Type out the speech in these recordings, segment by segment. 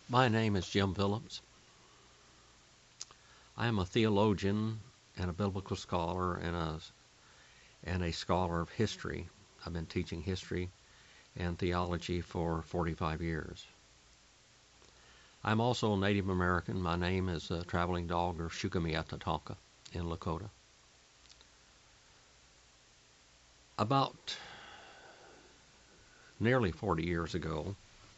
My name is Jim Phillips. I am a theologian and a biblical scholar and a scholar of history. I've been teaching history and theology for 45 years. I'm also a Native American. My name is Traveling Dog or Shukamiatatonka in Lakota. About nearly 40 years ago,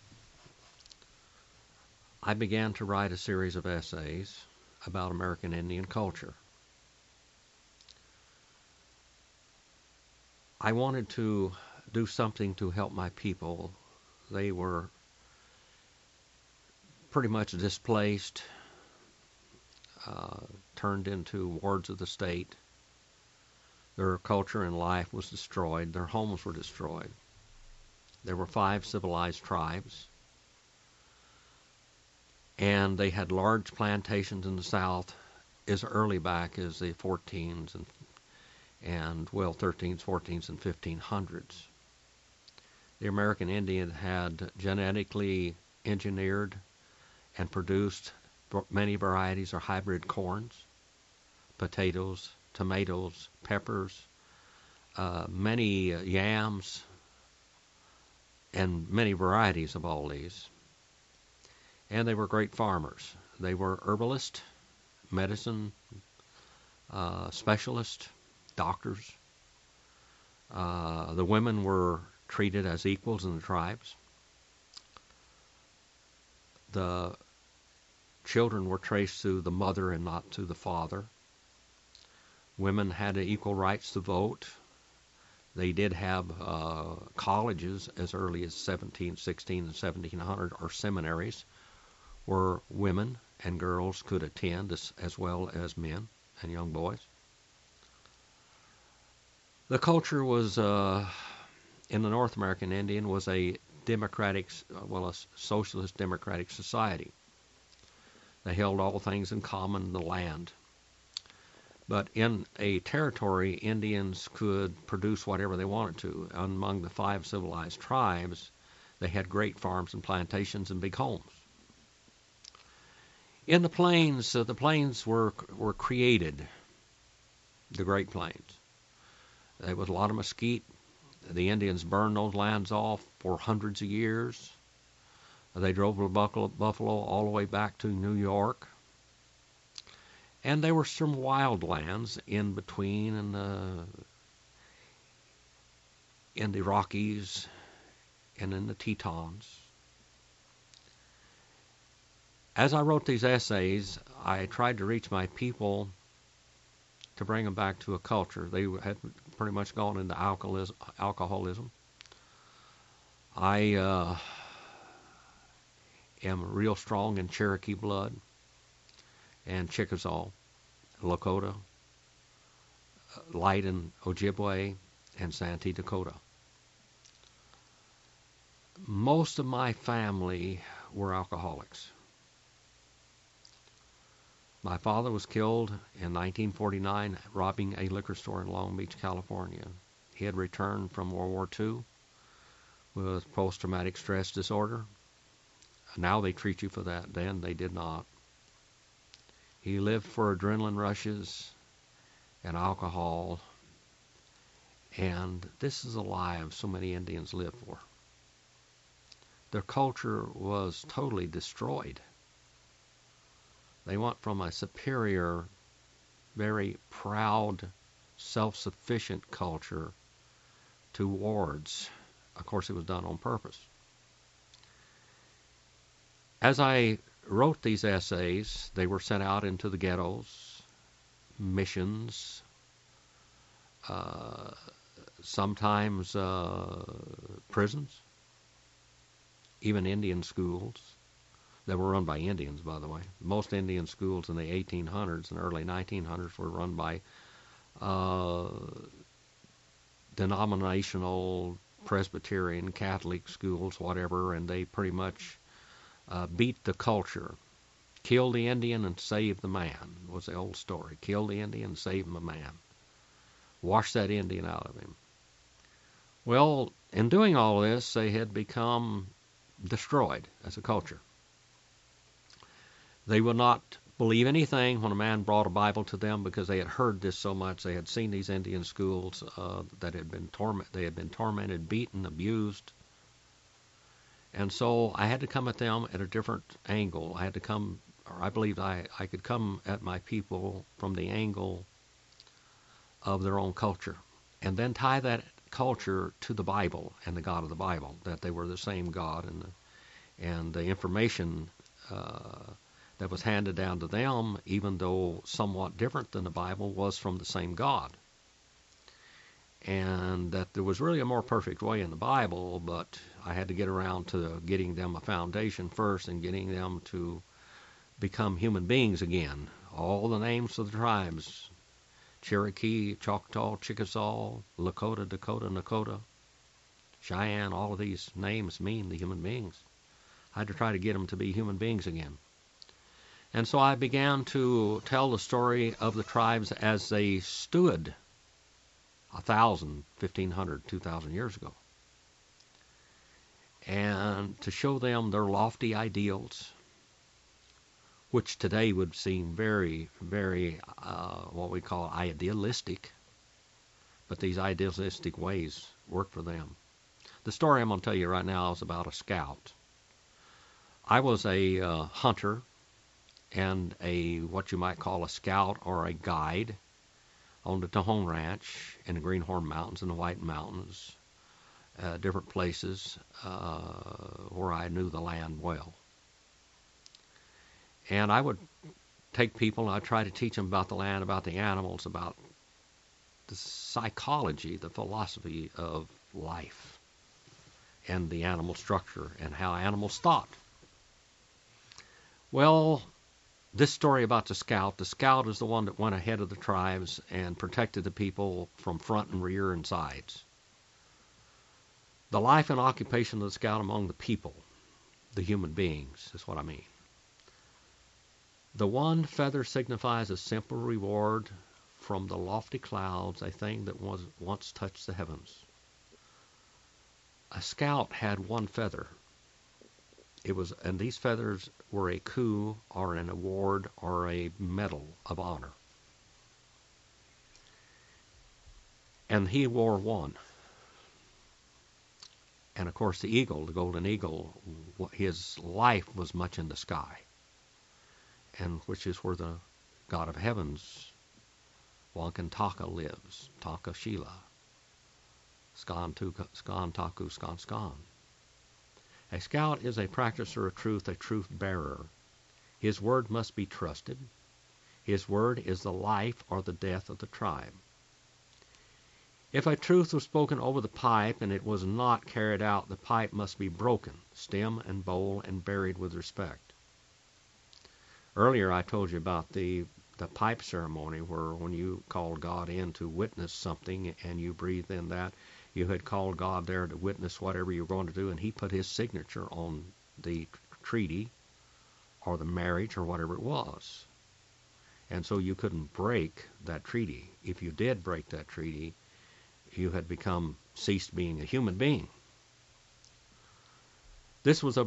I began to write a series of essays about American Indian culture. I wanted to do something to help my people. They were pretty much displaced, turned into wards of the state. Their culture and life was destroyed. Their homes were destroyed. There were 5 civilized tribes, and they had large plantations in the South as early back as the 14s and 13s, 14s, and 1500s. The American Indian had genetically engineered and produced many varieties of hybrid corns, potatoes, tomatoes, peppers, many yams, and many varieties of all these. And they were great farmers. They were herbalists, medicine specialists, doctors. The women were treated as equals in the tribes. The children were traced to the mother and not to the father. Women had equal rights to vote. They did have colleges as early as 1716 and 1700, or seminaries, where women and girls could attend as well as men and young boys. The culture was, in the North American Indian, was a democratic, a socialist democratic society. They held all things in common in the land. But in a territory, Indians could produce whatever they wanted to. Among the 5 civilized tribes, they had great farms and plantations and big homes. In the plains were created, the Great Plains. There was a lot of mesquite. The Indians burned those lands off for hundreds of years. They drove the buffalo all the way back to New York. And there were some wild lands in between in the Rockies and in the Tetons. As I wrote these essays, I tried to reach my people to bring them back to a culture. They had pretty much gone into alcoholism. I am real strong in Cherokee blood and Chickasaw, Lakota, light in Ojibwe, and Santee Dakota. Most of my family were alcoholics. My father was killed in 1949 robbing a liquor store in Long Beach, California. He had returned from World War II with post-traumatic stress disorder. Now they treat you for that. Then they did not. He lived for adrenaline rushes and alcohol, and this is a life so many Indians live for. Their culture was totally destroyed. They went from a superior, very proud, self-sufficient culture to wards. Of course, it was done on purpose. As I wrote these essays, they were sent out into the ghettos, missions, sometimes prisons, even Indian schools that were run by Indians, by the way. Most Indian schools in the 1800s and early 1900s were run by denominational Presbyterian, Catholic schools, whatever, and they pretty much beat the culture. Kill the Indian and save the man was the old story. Kill the Indian, save the man. Wash that Indian out of him. Well, in doing all this, they had become destroyed as a culture. They would not believe anything when a man brought a Bible to them because they had heard this so much. They had seen these Indian schools that had been they had been tormented, beaten, abused. And so I had to come at them at a different angle. I had to come, or I believed I could come at my people from the angle of their own culture, and then tie that culture to the Bible and the God of the Bible, that they were the same God, and the information that was handed down to them, even though somewhat different than the Bible, was from the same God. And that there was really a more perfect way in the Bible, but I had to get around to getting them a foundation first and getting them to become human beings again. All the names of the tribes: Cherokee, Choctaw, Chickasaw, Lakota, Dakota, Nakota, Cheyenne, all of these names mean the human beings. I had to try to get them to be human beings again. And so I began to tell the story of the tribes as they stood 1,000, 1,500, 2,000 years ago, and to show them their lofty ideals, which today would seem very, very, what we call idealistic, but these idealistic ways work for them. The story I'm going to tell you right now is about a scout. I was a hunter and what you might call a scout or a guide on the Tejon Ranch in the Greenhorn Mountains and the White Mountains, different places where I knew the land well. And I would take people and I'd try to teach them about the land, about the animals, about the psychology, the philosophy of life, and the animal structure and how animals thought. Well, this story about the scout is the one that went ahead of the tribes and protected the people from front and rear and sides. The life and occupation of the scout among the people, the human beings, is what I mean. The one feather signifies a simple reward from the lofty clouds, a thing that was once touched the heavens. A scout had one feather. And these feathers were a coup or an award or a medal of honor. And he wore one. And of course the eagle, the golden eagle, his life was much in the sky, and which is where the God of heavens, Wankantaka, lives, Taka Shila, Skan Taku Skan Skan. A scout is a practicer of truth, a truth bearer. His word must be trusted. His word is the life or the death of the tribe. If a truth was spoken over the pipe and it was not carried out, the pipe must be broken, stem and bowl, and buried with respect. Earlier I told you about the pipe ceremony, where when you called God in to witness something and you breathed in that, you had called God there to witness whatever you were going to do, and he put his signature on the treaty or the marriage or whatever it was. And so you couldn't break that treaty. If you did break that treaty, you had ceased being a human being. This was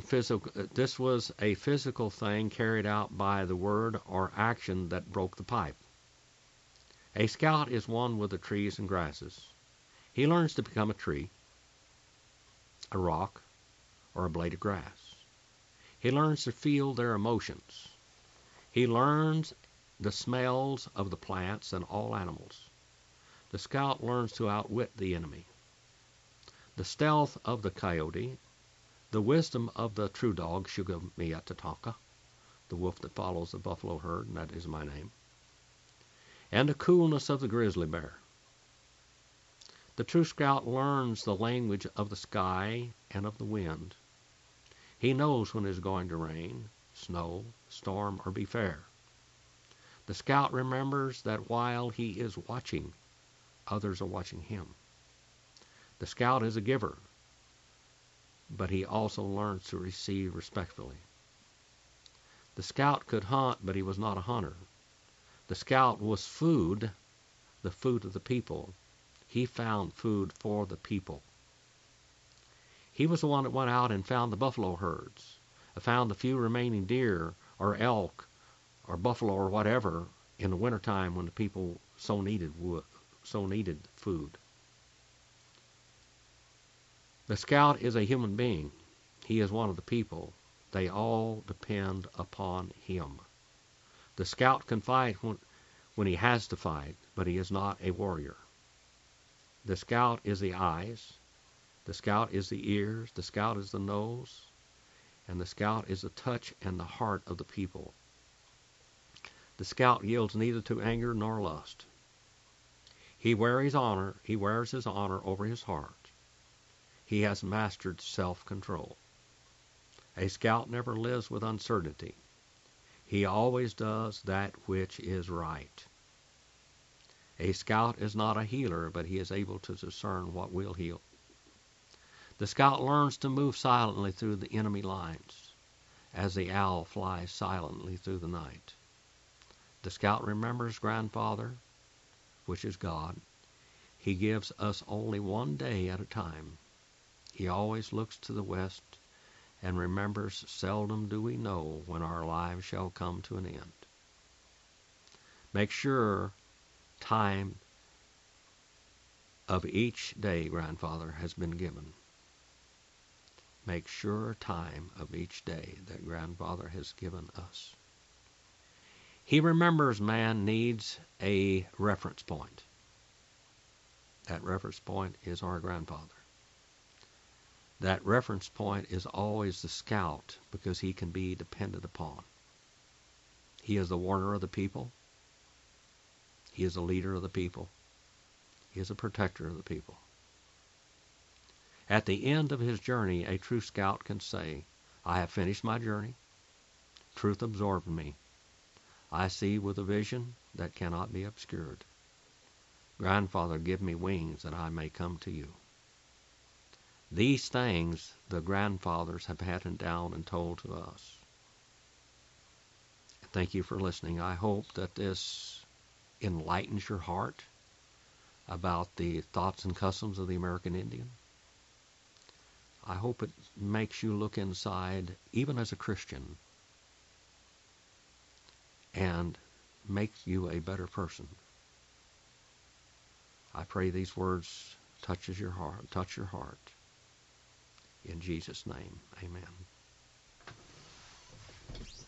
a physical thing carried out by the word or action that broke the pipe. A scout is one with the trees and grasses. He learns to become a tree, a rock, or a blade of grass. He learns to feel their emotions. He learns the smells of the plants and all animals. The scout learns to outwit the enemy. The stealth of the coyote, the wisdom of the true dog, Shugamiyatataka, the wolf that follows the buffalo herd, and that is my name, and the coolness of the grizzly bear. The true scout learns the language of the sky and of the wind. He knows when it is going to rain, snow, storm, or be fair. The scout remembers that while he is watching, others are watching him. The scout is a giver, but he also learns to receive respectfully. The scout could hunt, but he was not a hunter. The scout was food, the food of the people. He found food for the people. He was the one that went out and found the buffalo herds, found the few remaining deer, or elk or buffalo or whatever in the wintertime when the people so needed food. The scout is a human being. He is one of the people. They all depend upon him. The scout can fight when he has to fight, but he is not a warrior. The scout is the eyes. The scout is the ears. The scout is the nose. And the scout is the touch and the heart of the people. The scout yields neither to anger nor lust. He wears his honor over his heart. He has mastered self-control. A scout never lives with uncertainty. He always does that which is right. A scout is not a healer, but he is able to discern what will heal. The scout learns to move silently through the enemy lines, as the owl flies silently through the night. The scout remembers Grandfather, which is God. He gives us only one day at a time. He always looks to the west and remembers, seldom do we know when our lives shall come to an end. Make sure time of each day, Grandfather, has been given. Make sure time of each day that Grandfather has given us. He remembers man needs a reference point. That reference point is our Grandfather. That reference point is always the scout because he can be depended upon. He is the warner of the people. He is the leader of the people. He is a protector of the people. At the end of his journey, a true scout can say, I have finished my journey. Truth absorbed me. I see with a vision that cannot be obscured. Grandfather, give me wings that I may come to you. These things the grandfathers have handed down and told to us. Thank you for listening. I hope that this enlightens your heart about the thoughts and customs of the American Indian. I hope it makes you look inside, even as a Christian, and makes you a better person. I pray these words touch your heart. In Jesus' name, amen.